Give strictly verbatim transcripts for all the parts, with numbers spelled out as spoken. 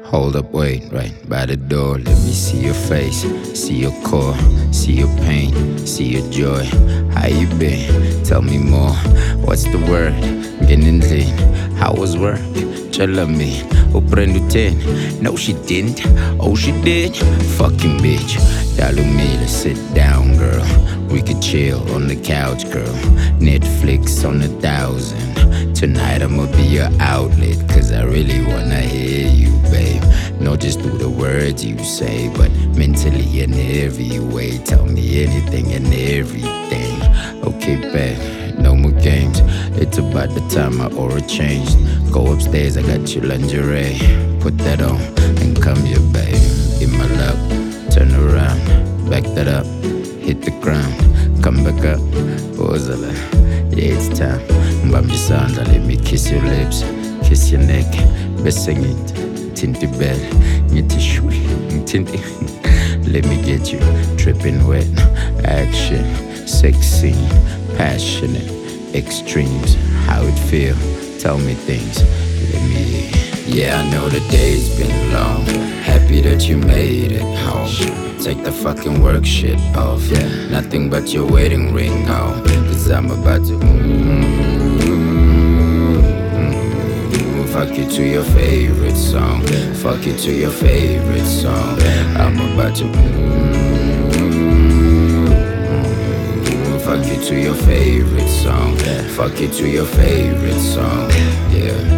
Hold up, wait, right by the door. Let me see your face, see your core, see your pain, see your joy. How you been? Tell me more. What's the word? Getting clean. How was work? Tell me. O prendo ten. No, she didn't. Oh, she did. Fucking bitch. Dalumila, sit down, girl. We could chill on the couch, girl. Netflix on a thousand. Tonight I'ma be your outlet, cause I really wanna hear you, babe. Not just through the words you say, but mentally in every way. Tell me anything and everything. Okay, babe, no more games. It's about the time my aura changed. Go upstairs, I got your lingerie. Put that on and come here, babe. In my lap, turn around, back that up, hit the ground, come back up. Ozala, yeah, it's time. Mbambi sandla, let me kiss your lips, kiss your neck, bese ngit, tinti bell, ngiti shui, tinti. Let me get you dripping wet, action, sexy, passionate, extremes. How it feel? Tell me things. Let me. Yeah, I know the day's been long. Happy that you made it home. Take the fucking work shit off. Yeah, nothing but your wedding ring on. Cause I'm about to mm, mm, fuck you to your favorite song. Fuck you to your favorite song. I'm about to mm, mm, fuck you to your favorite song. Fuck you to your favorite song. Yeah.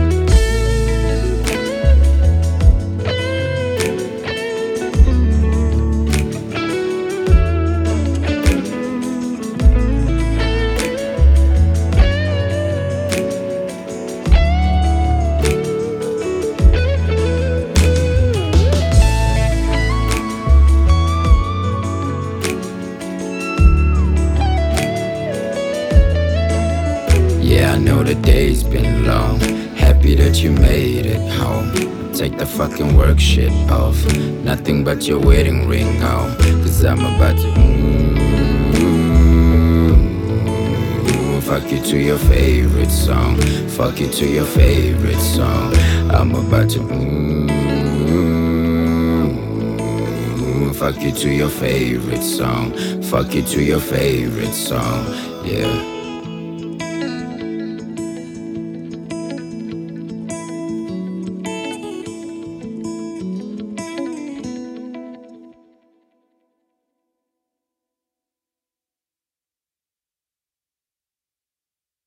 Yeah, I know the day's been long. Happy that you made it home. Take the fucking work shit off. Nothing but your wedding ring on. Cause I'm about to mm, fuck you to your favorite song. Fuck you to your favorite song. I'm about to mm, fuck you to your favorite song. Fuck you to your favorite song. Yeah.